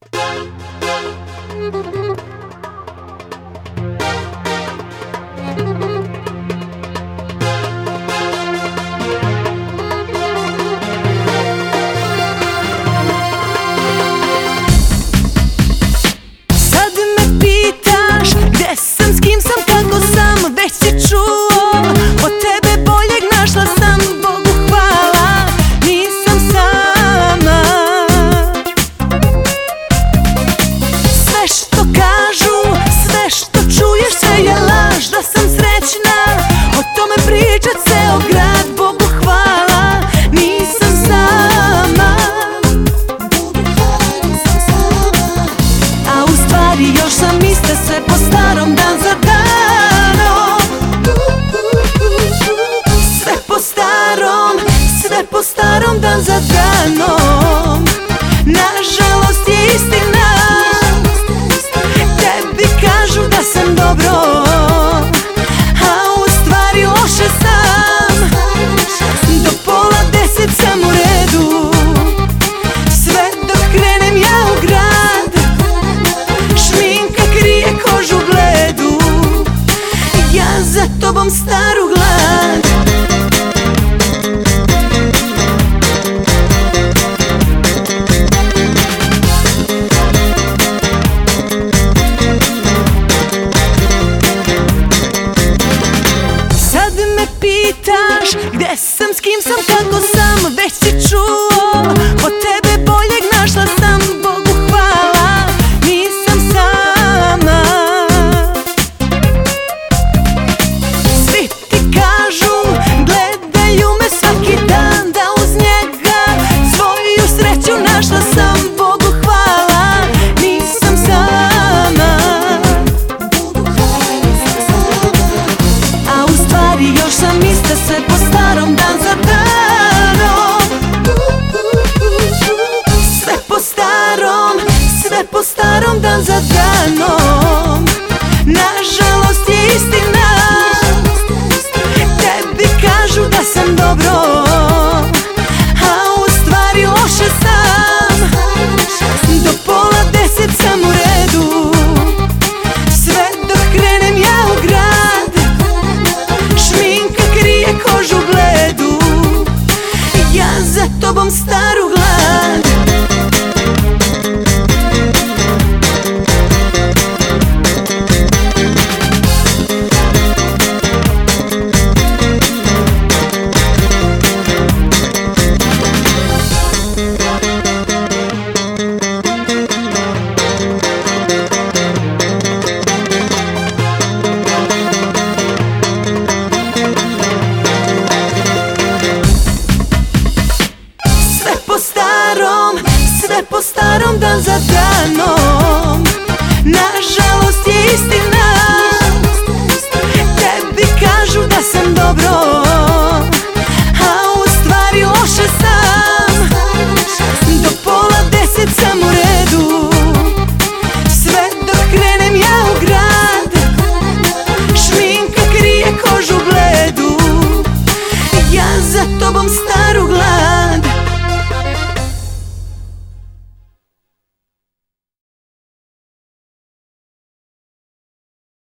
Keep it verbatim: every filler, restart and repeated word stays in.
Sad me pitaš gde sam, s kim sam, kako sam, već si čuo. Od tebe boljeg našla sam, Bogu hvala, nisam sama. Sve što kažu, sve što čuješ, sve je laž, da sam srećna, o tome priča ceo grad. Bogu hvala, nisam sama. A u stvari još sam ista, sve po starom, dan za danom. Sve po starom, sve po starom, dan za danom. Nažalost je istina, tebi kažu da sam dobro, a u stvari loše sam. Do pola deset sam u redu, sve dok krenem ja u grad. Šminka krije kožu bledu, ja za tobom staru glad. Sad me pitaš gde sam, s kim sam, kako sam, već si čuo. Od tebe boljeg našla sam, Bogu hvala, nisam sama. Svi ti kažu, gledaju me svaki dan, da uz njega svoju sreću našla sam. Bogu hvala, nisam sama. A u stvari još sam ista, sve po starom, dan za danom. Sve po starom, sve po starom, dan za danom. Nažalost je istina, tebi kažu da sam dobro, a u stvari loše sam. Do pola deset sam u redu, sve dok krenem ja u grad. Šminka krije kožu bledu, ja za tobom staru glad. Sve po starom, sve po starom, dan za danom. Nažalost je istina, tebi kažu da sam dobro, a u stvari loše sam. Do pola deset sam u redu, sve dok krenem ja u grad. Šminka krije kožu bledu, ja za tobom staru glad.